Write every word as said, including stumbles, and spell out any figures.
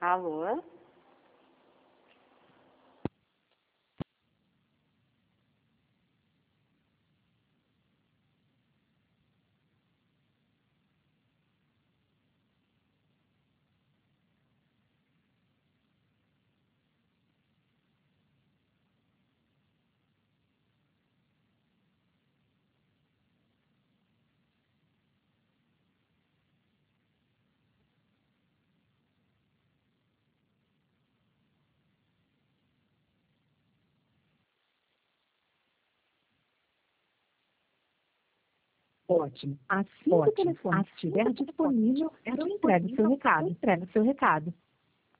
Alô? Ótimo. Assim que o telefone estiver disponível, eu entrego seu recado. Entrego seu recado.